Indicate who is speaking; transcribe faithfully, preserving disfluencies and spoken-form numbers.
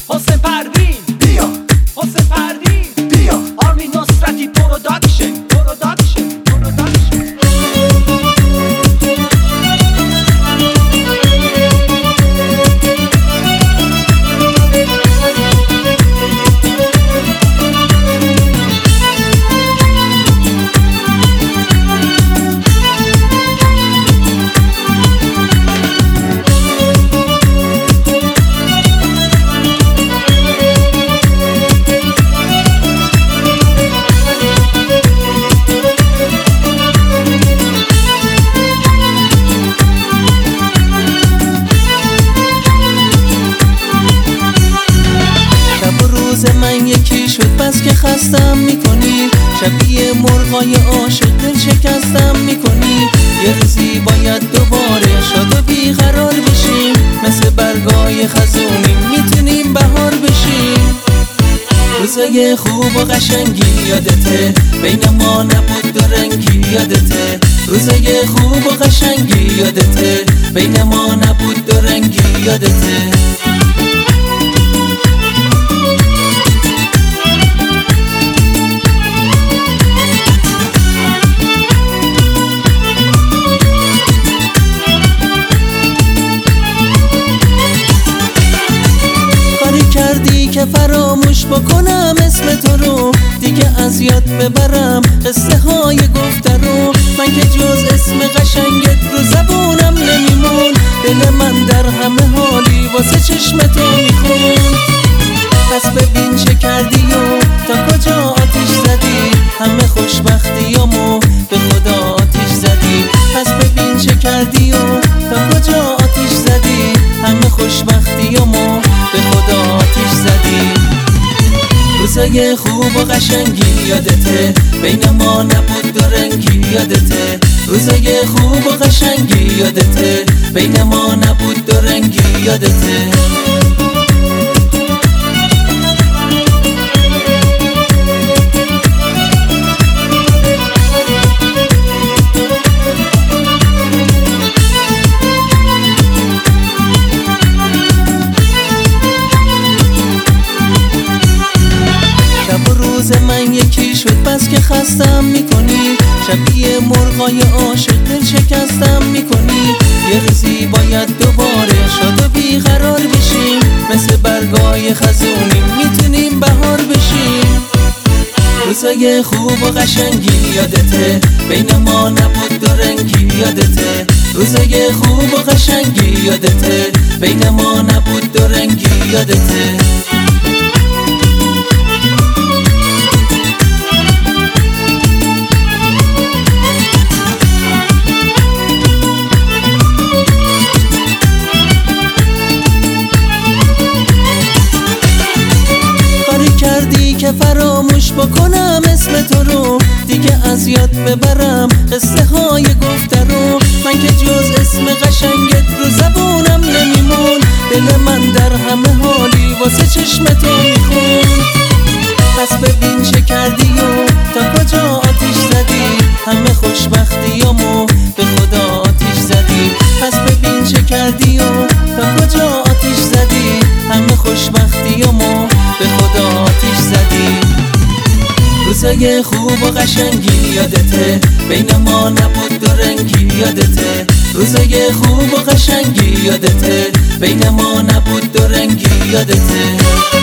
Speaker 1: حسین پروین
Speaker 2: بیا،
Speaker 1: حسین پروین
Speaker 2: بیا،
Speaker 1: آرمین نصرتی پروداکشن پروداکشن پروداکشن
Speaker 3: من یکی شد بس که خستم میکنی، شبیه مرغای عاشق دل شکستم میکنی. یه روزی باید دوباره شاد و بیقرار بشیم، مثل برگای خزونی میتونیم بهار بشیم. روزای خوب و قشنگی یادته، بین ما نبود دو رنگی یادته. روزای خوب و قشنگی یادته، بین ما نبود دو رنگی یادته. کردی که فراموش بکنم اسم تو رو، دیگه از یاد ببرم قصه های گفته رو. من که جز اسم قشنگت رو زبونم نمیمون، دل من در همه حالی واسه چشم تو میخون. پس ببین چه کردی و تا کجا آتیش زدی، همه خوشبختیامو به خدا آتیش زدی. پس ببین چه کردی و تا کجا آتیش زدی، همه خوشبختیامو به خدا آتیش زدی. روزای خوب و قشنگی یادته، بین ما نبود دو رنگی یادته. روزای خوب و قشنگی یادته، بین ما نبود دو رنگی یادته. من یکی شد بس که خستم میکنی، شبیه مرغای عاشق دل شکستم میکنی. یه روزی باید دوباره شاد و بیقرار بشیم، مثل برگای خزونی میتونیم بهار بشیم. روزای خوب و قشنگی یادته، بین ما نبود دو رنگی یادته. روزای خوب و قشنگی یادته، بین ما نبود دو رنگی یادته. که فراموش بکنم اسم تو رو، دیگه از یاد ببرم قصه های گفته رو. من که جز اسم قشنگت رو زبونم نمیمون، دل من در همه حالی واسه چشم تو میخون. پس ببین چه کردی و تا کجا آتیش زدی، همه خوشبختیامو به خدا آتیش زدی. پس ببین چه کردی و تا کجا آتیش زدی، همه خوشبختیامو به خدا آتیش زدی. روزای خوب و قشنگی یادته، بین ما نبود دو رنگی یادته. روزای خوب و قشنگی یادته، بین ما نبود دو رنگی یادته.